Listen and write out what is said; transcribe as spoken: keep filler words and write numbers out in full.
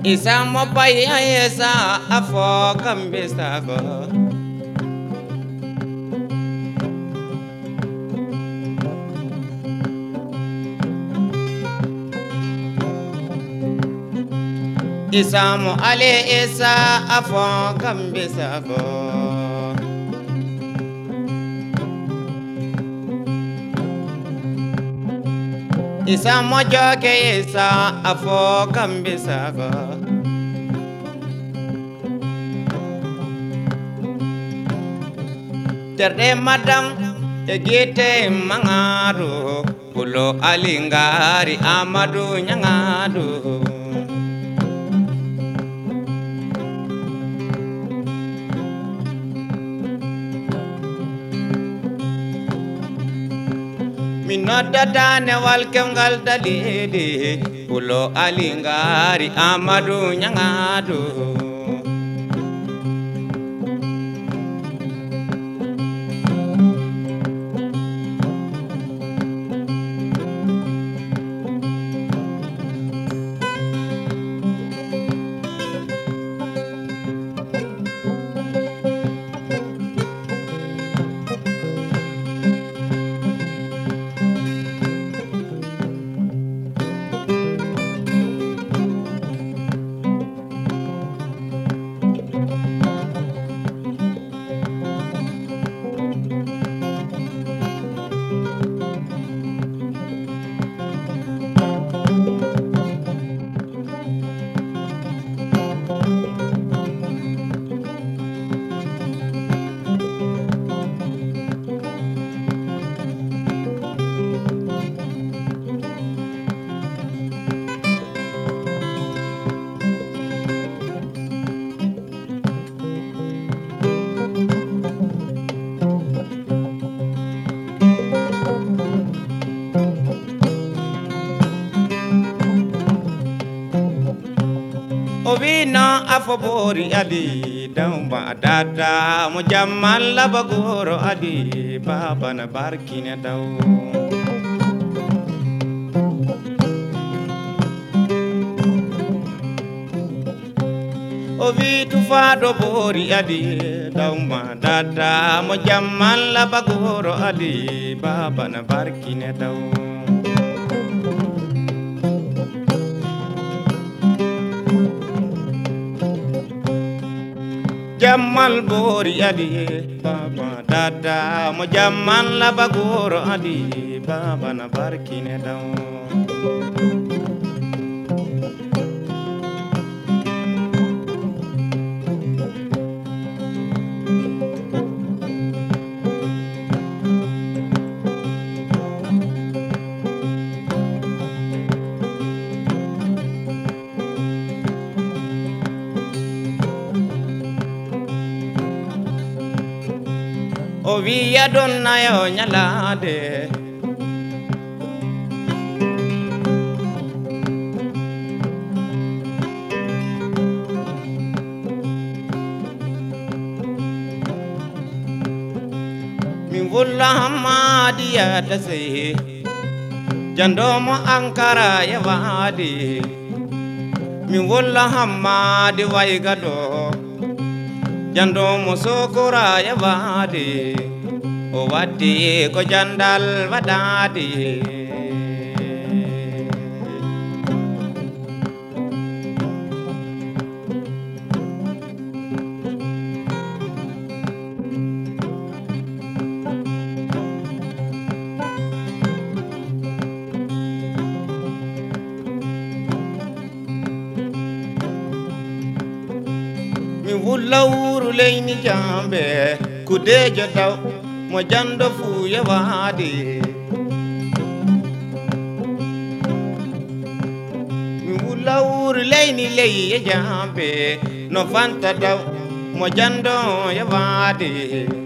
Isa mo paya isa afo kambisa go. Isa mo ale isa afo kambisa go. Isa mo joke isa afo kambisa go. Terde madam egete mangaru pulo alingari amadu nyangadu. Minodda dane walkem gal dalidi pulo alingari amadu nyangadu. Ovina afobori adi damba dada mo jammal labagoro adi baba na barkine daw. Ovi tufado bori adi damba dada mo jammal labagoro adi baba na barkine daw. Jamal bori adi baba dada mo jamal labagoro adi baba na barkine daw. O wiya donna yo nyalade min wulla hamadi ya dase jandomo ankara ya wadi min wulla hamadi waygado jando musokora ya wadi o wadi ko jandal wadadi. Mi wulawuru leyni jambe kudejo daw mo jando fu ya wadi. Mi wulawuru leyni leye jambe no fanta daw mo jando ya wadi.